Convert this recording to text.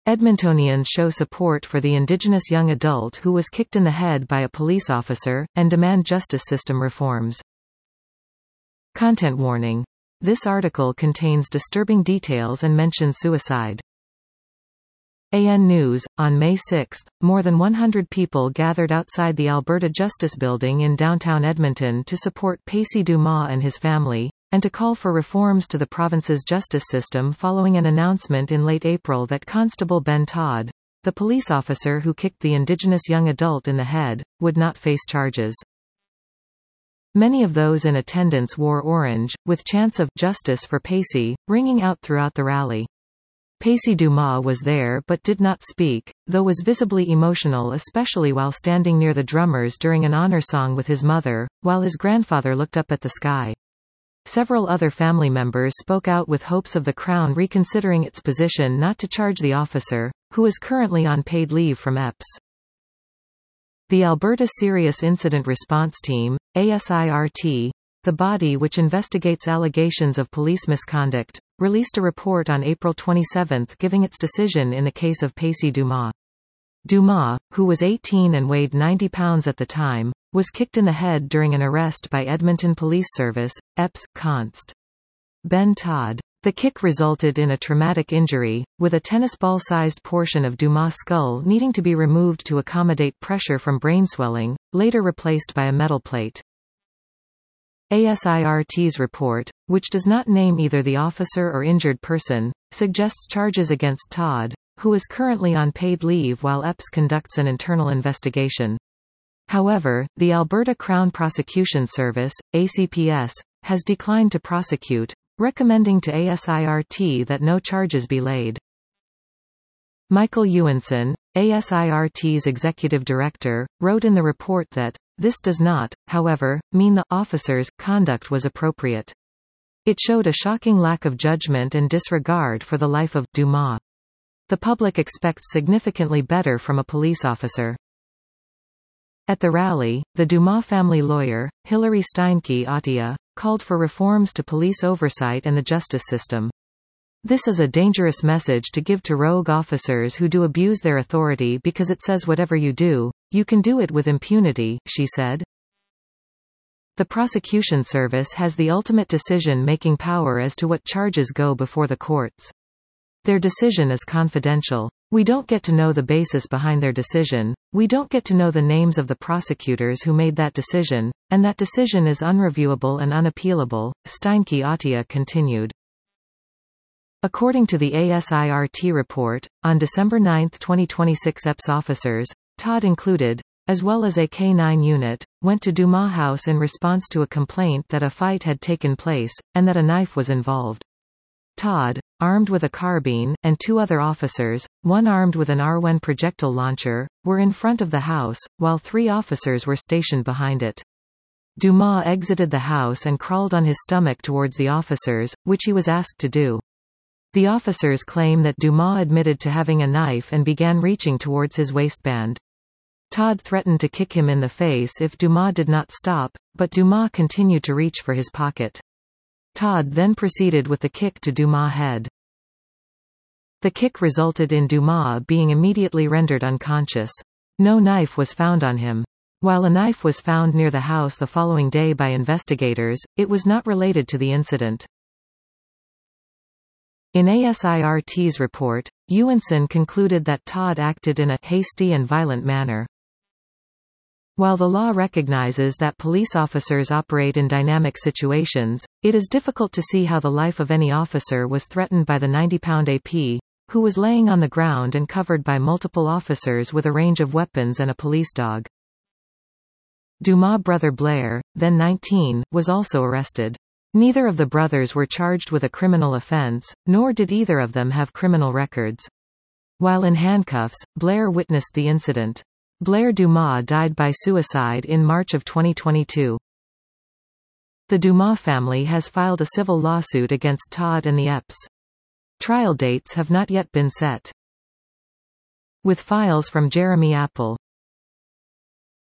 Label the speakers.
Speaker 1: Edmontonians show support for the Indigenous young adult who was kicked in the head by a police officer, and demand justice system reforms. Content warning. This article contains disturbing details and mentions suicide. AN News, on May 6, more than 100 people gathered outside the Alberta Justice Building in downtown Edmonton to support Pacey Dumas and his family, and to call for reforms to the province's justice system following an announcement in late April that Constable Ben Todd, the police officer who kicked the Indigenous young adult in the head, would not face charges. Many of those in attendance wore orange, with chants of "Justice for Pacey" ringing out throughout the rally. Pacey Dumas was there but did not speak, though was visibly emotional, especially while standing near the drummers during an honor song with his mother, while his grandfather looked up at the sky. Several other family members spoke out with hopes of the Crown reconsidering its position not to charge the officer, who is currently on paid leave from EPS. The Alberta Serious Incident Response Team, ASIRT, the body which investigates allegations of police misconduct, released a report on April 27 giving its decision in the case of Pacey Dumas. Dumas, who was 18 and weighed 90 pounds at the time, was kicked in the head during an arrest by Edmonton Police Service, EPS, Const. Ben Todd. The kick resulted in a traumatic injury, with a tennis ball-sized portion of Dumas' skull needing to be removed to accommodate pressure from brain swelling, later replaced by a metal plate. ASIRT's report, which does not name either the officer or injured person, suggests charges against Todd, who is currently on paid leave while EPS conducts an internal investigation. However, the Alberta Crown Prosecution Service, ACPS, has declined to prosecute, recommending to ASIRT that no charges be laid. Michael Ewenson, ASIRT's executive director, wrote in the report that, "This does not, however, mean the officer's conduct was appropriate. It showed a shocking lack of judgment and disregard for the life of Dumas. The public expects significantly better from a police officer." At the rally, the Dumas family lawyer, Hilary Steinke-Attia, called for reforms to police oversight and the justice system. "This is a dangerous message to give to rogue officers who do abuse their authority because it says whatever you do, you can do it with impunity," she said. The prosecution service has the ultimate decision-making power as to what charges go before the courts. Their decision is confidential. We don't get to know the basis behind their decision, we don't get to know the names of the prosecutors who made that decision, and that decision is unreviewable and unappealable, Steinke-Attia continued. According to the ASIRT report, on December 9, 2026 EPS officers, Todd included, as well as a K-9 unit, went to Dumas House in response to a complaint that a fight had taken place, and that a knife was involved. Todd, armed with a carbine, and two other officers, one armed with an R1 projectile launcher, were in front of the house, while three officers were stationed behind it. Dumas exited the house and crawled on his stomach towards the officers, which he was asked to do. The officers claim that Dumas admitted to having a knife and began reaching towards his waistband. Todd threatened to kick him in the face if Dumas did not stop, but Dumas continued to reach for his pocket. Todd then proceeded with the kick to Dumas' head. The kick resulted in Dumas being immediately rendered unconscious. No knife was found on him. While a knife was found near the house the following day by investigators, it was not related to the incident. In ASIRT's report, Ewenson concluded that Todd acted in a hasty and violent manner. While the law recognizes that police officers operate in dynamic situations, it is difficult to see how the life of any officer was threatened by the 90-pound AP, who was laying on the ground and covered by multiple officers with a range of weapons and a police dog. Dumas' brother Blair, then 19, was also arrested. Neither of the brothers were charged with a criminal offense, nor did either of them have criminal records. While in handcuffs, Blair witnessed the incident. Blair Dumas died by suicide in March of 2022. The Dumas family has filed a civil lawsuit against Todd and the EPS. Trial dates have not yet been set. With files from Jeremy Apple.